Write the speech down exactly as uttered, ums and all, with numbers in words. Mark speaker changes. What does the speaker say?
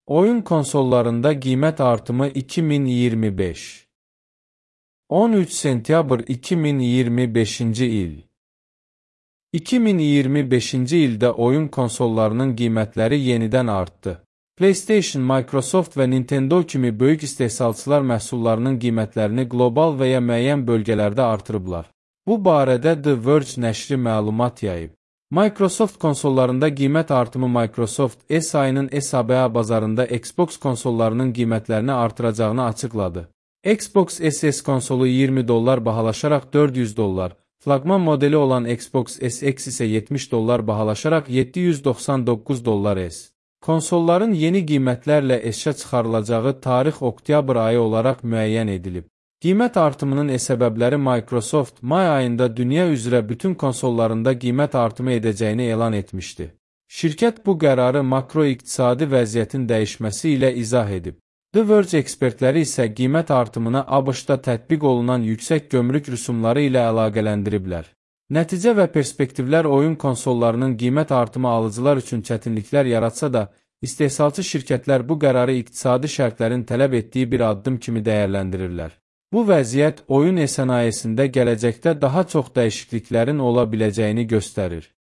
Speaker 1: Oyun konsollarında qiymət artımı iki min iyirmi beş. on üç sentyabr iki min iyirmi beşinci il. iki min iyirmi beşinci ildə oyun konsollarının qiymətləri yenidən artdı. PlayStation, Microsoft və Nintendo kimi böyük istehsalçılar məhsullarının qiymətlərini qlobal və ya müəyyən bölgələrdə artırıblar. Bu barədə The Verge nəşri məlumat yayıb. Microsoft konsollarında qiymət artımı Microsoft S ayının S A B A bazarında Xbox konsollarının qiymətlərini artıracağını açıqladı. Xbox S S konsolu iyirmi dollar bahalaşaraq dörd yüz dollar, flaqman modeli olan Xbox S X isə yetmiş dollar bahalaşaraq yeddi yüz doxsan doqquz dollar S. Konsolların yeni qiymətlərlə eşə çıxarılacağı tarix oktyabr ayı olaraq müəyyən edilib. Qiymət artımının səbəbləri Microsoft may ayında dünya üzrə bütün konsollarında qiymət artımı edəcəyini elan etmişdi. Şirkət bu qərarı makroiqtisadi vəziyyətin dəyişməsi ilə izah edib. The Verge ekspertləri isə qiymət artımına ABŞ-da tətbiq olunan yüksək gömrük rüsumları ilə əlaqələndiriblər. Nəticə və perspektivlər oyun konsollarının qiymət artımı alıcılar üçün çətinliklər yaratsa da, istehsalçı şirkətlər bu qərarı iqtisadi şərtlərin tələb etdiyi bir addım kimi dəyərləndirirlər. Bu vəziyyət oyun sənayesində gələcəkdə daha çox dəyişikliklərin ola biləcəyini göstərir.